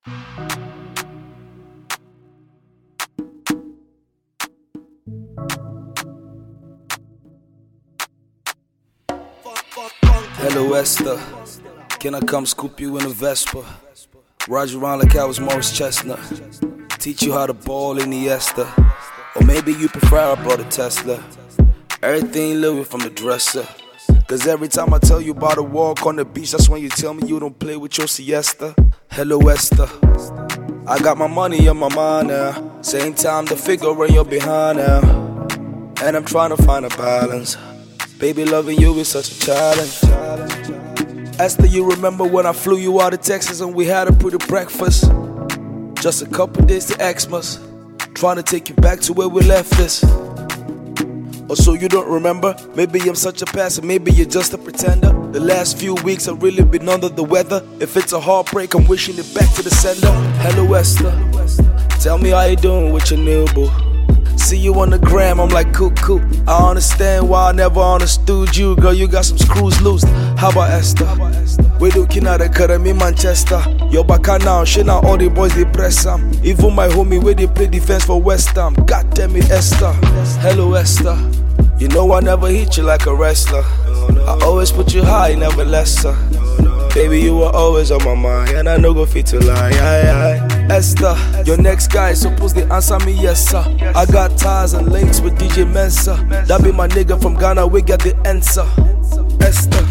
Hello Esther, can I come scoop you in a Vespa? Ride you around like I was Morris Chestnut. Teach you how to ball in the Esther. Or maybe you prefer I brought a Tesla. Everything living from the dresser. Cause every time I tell you about a walk on the beach, that's when you tell me you don't play with your siesta. Hello Esther, I got my money on my mind now. Same time the figure in your behind now. And I'm trying to find a balance. Baby, loving you is such a challenge. Esther, you remember when I flew you out of Texas and we had a pretty breakfast? Just a couple days to Xmas, trying to take you back to where we left this. Or so you don't remember? Maybe I'm such a passer, maybe you're just a pretender. The last few weeks I've really been under the weather. If it's a heartbreak, I'm wishing it back to the sender. Hello Esther, tell me how you doing with your new boo. See you on the gram, I'm like cuckoo. I understand why I never understood you. Girl, you got some screws loose. How about Esther? We looking at the academy Manchester. Your back now, shit now all the boys they press them. Even my homie where they play defense for West Ham. God damn it Esther. Hello Esther, you know I never hit you like a wrestler. I always put you high, never lesser. Baby, you were always on my mind, and I know go fit to lie. Esther, your next guy is supposed to answer me yes sir. I got ties and links with DJ Mensa. That be my nigga from Ghana, we got the answer. Esther,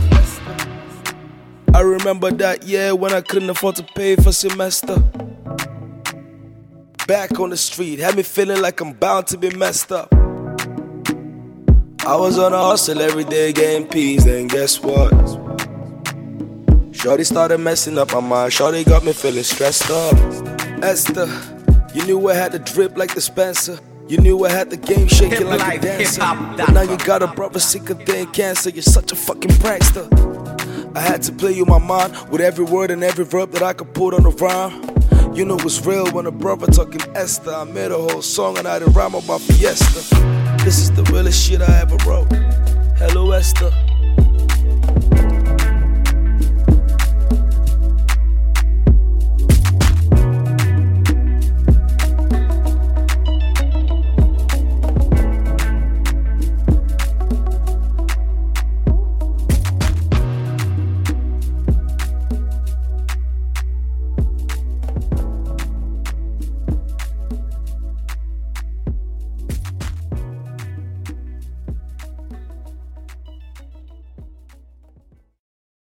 I remember that year when I couldn't afford to pay for semester. Back on the street, had me feeling like I'm bound to be messed up. I was on a hustle every day getting peas, then guess what? Shorty started messing up my mind, Shorty got me feeling stressed up. Esther, you knew I had the drip like the Spencer. You knew I had the game shaking like a dancer. But now you got a brother sicker than cancer. You're such a fucking prankster. I had to play you my mind with every word and every verb that I could put on the rhyme. You know it's real when a brother talking Esther. I made a whole song and I did rhyme about Fiesta. This is the realest shit I ever wrote. Hello Esther.